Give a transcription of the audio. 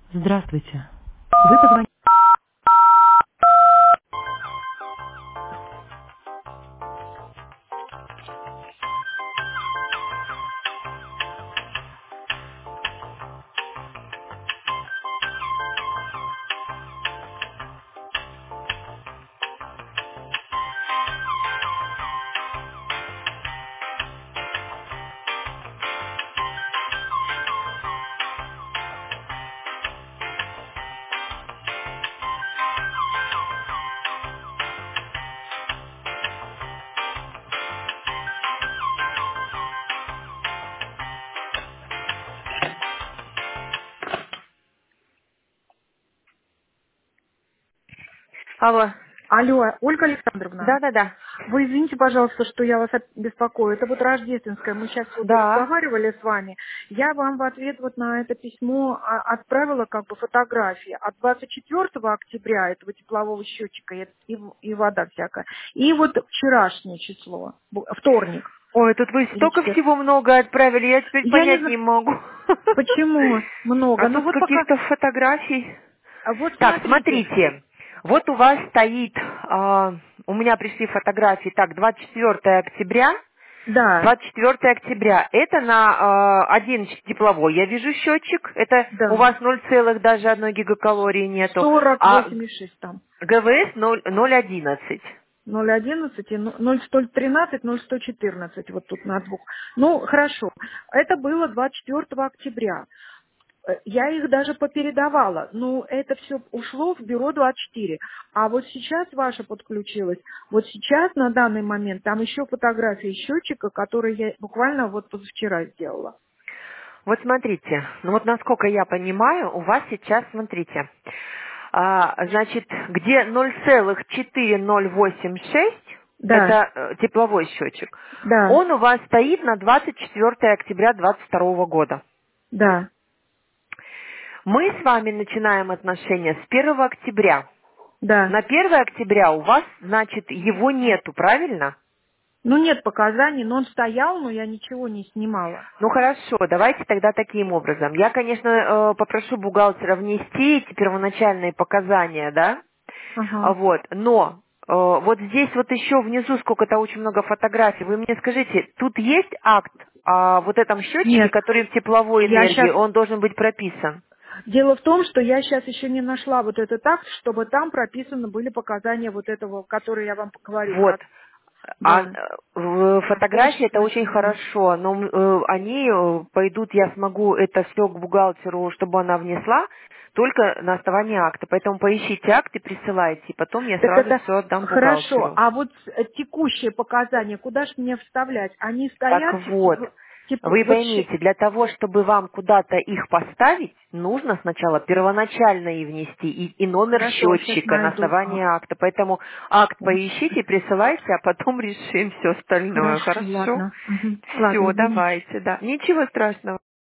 Здравствуйте. Вы позвонили. Алло. Алло, Ольга Александровна, Да-да-да. вы извините, пожалуйста, что я вас беспокою. Это вот рождественское, мы сейчас вот Да. разговаривали с вами. Я вам в ответ вот на это письмо отправила как бы фотографии от 24 октября этого теплового счетчика и вода всякая. И вот вчерашнее число, вторник. Ой, тут вы Или столько четверг. всего много отправили, я теперь Я не понять знаю, не могу. почему А много. Ну тут вот пока, каких-то фотографий. вот Так, смотрите. смотрите. Вот у вас стоит, у меня пришли фотографии, так, 24 октября, Да, 24 октября, это на один тепловой, я вижу счетчик, это у да. вас 0, даже 1 гигакалории нету, а 48,6 там. ГВС 0,11. 0,11 и 0,113, 0,114, вот тут на двух. Ну, хорошо. Это было 24 октября. Я их даже попередавала. Ну, это все ушло в бюро 24. А вот сейчас ваша подключилась. Вот сейчас, на данный момент, там еще фотографии счетчика, которые я буквально вот позавчера сделала. Вот смотрите, ну вот насколько я понимаю, у вас сейчас, смотрите, значит, где 0,4086, Да, это тепловой счетчик, да, он у вас стоит на 24 октября 2022 года. да, Мы с вами начинаем отношения с 1 октября. да. На 1 октября у вас, значит, его нету, правильно? Ну, нет показаний, но он стоял, но я ничего не снимала. Ну хорошо, давайте тогда таким образом. Я, конечно, попрошу бухгалтера внести эти первоначальные показания, да? Ага. Вот, но вот здесь вот еще внизу сколько-то очень много фотографий. Вы мне скажите, тут есть акт о вот этом счетчике, Нет, который в тепловой я энергии, сейчас... он должен быть прописан? Дело в том, что я сейчас еще не нашла вот этот акт, чтобы там прописаны были показания вот этого, который я вам говорю Вот. про... Да, Фотографии это очень 48,6. хорошо, но они пойдут, я смогу это все к бухгалтеру, чтобы она внесла, только на основании акта. Поэтому поищите акт и присылайте, и потом я Так сразу это все отдам хорошо. бухгалтеру. А вот текущие показания, куда же мне вставлять? Они Так стоят вот, вы вот поймите, для того, чтобы вам куда-то их поставить, нужно сначала первоначально и внести, и номер Хорошо, сейчас счетчика на найду. основании акта. Поэтому акт Господи. поищите, присылайте, а потом решим все остальное. Хорошо, Хорошо? ладно. Мгм. Ладно, Все, извините. давайте, да. Ничего страшного.